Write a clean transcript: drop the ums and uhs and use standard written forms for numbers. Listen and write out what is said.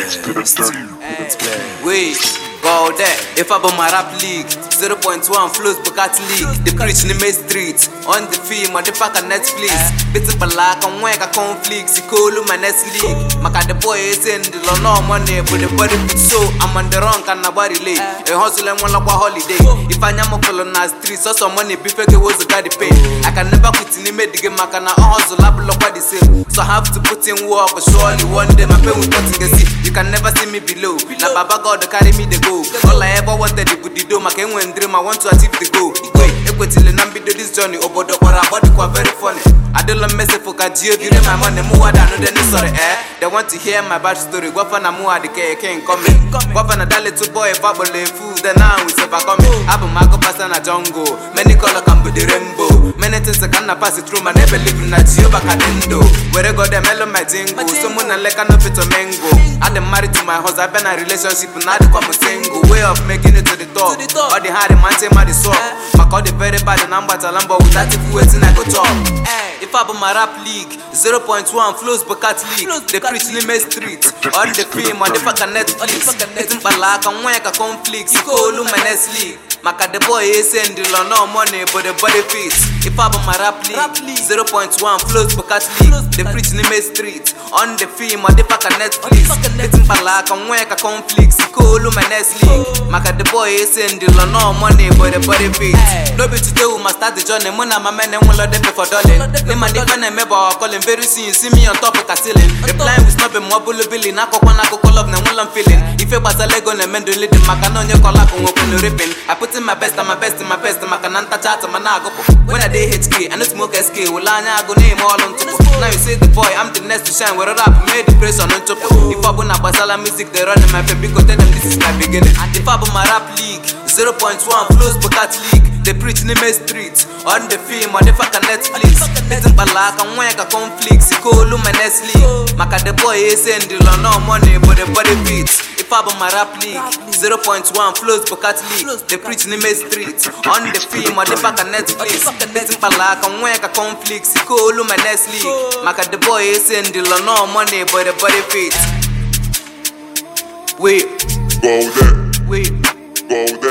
Wait, go there. If I my rap league, 0.1 flows Bugatti league. The preach in the main street. On the film, on the pack of Netflix. Bits of black and white conflicts. Call my next league. Maka the boy is in the no money, but the body fit so I'm on the wrong and nobody late. A hustle and one like a holiday. If I am a full on the street, so some money before it was a guy pay. I can never quit in the made the game. I can hustle up like what they say. So I have to put in work, but surely one day my pay will cut in the sea. You can never see me below. Now Baba God carry me the go. All I ever wanted to put the dome. I can't win dream. I want to achieve the goal. Wait, equity the number do this journey. Oh, but body quite very funny. I don't let mess for Kajio. Give me my money. More than no then sorry. They want to hear my bad story. Go for na mua the can't come in. Go for na little boy bubble food. Then now we say back on me. Abu Marco pass na jungle. Many color come with the rainbow. Many things I cannot pass it through. My never live in a Gio Bacadendo. Where I got them mellow my jingle. Someone like an fit to mango. I'm married to my husband. I've been in a relationship. Now they come a single way of making it to the top. All the hard man say my the soul. My call the very bad and I'm but a lambo without it waiting I go talk. If I my rap league, 0.1 flows Bugatti league. They preach in the main street. On the film, on the fucking Netflix. It's in Balak and when I conflicts. You call my next league. Maka the boy is in the no money, but the body fits. If I my rap league, 0.1 flows Bugatti league. They preach in the main street. On the film, on the fucking Netflix. It's in Balak and when I conflicts. You call my next league. Maka the boy is in the no money, but the body fits. No be today we must start the journey. Mona my man and one lot them pay for dollar. Them and the man and member calling very soon. You see me on top of a ceiling. The blind with not be more bully. Nako kwana ko call up na one I'm feeling. If you pass a leg on a man do lead the macanon you call up on open the ripping. I put in my best and my best and my best. Macananta chat and manago. When I day HK and no smoke SK, will I go name all on top. Now you say the boy I'm the next to shine. Where rap made the press on top. If I want a basala music they run in my baby go tell them this is my beginning. And if I my rap league, 0.1 flows Bugatti league. They preach in the main street. On the film, on the fucking Netflix. It's in Balak and when I conflicts. You call my next league. Maka the boy is in the no money, but the body fits. If I my rap league, 0.1 flows Bugatti league. They preach in the main street. On the film, on the fucking Netflix. It's in Balak and when I conflicts. You call my next league. Maka the boy is in the no money, but the body fits. Wait, go there. Wait, go there.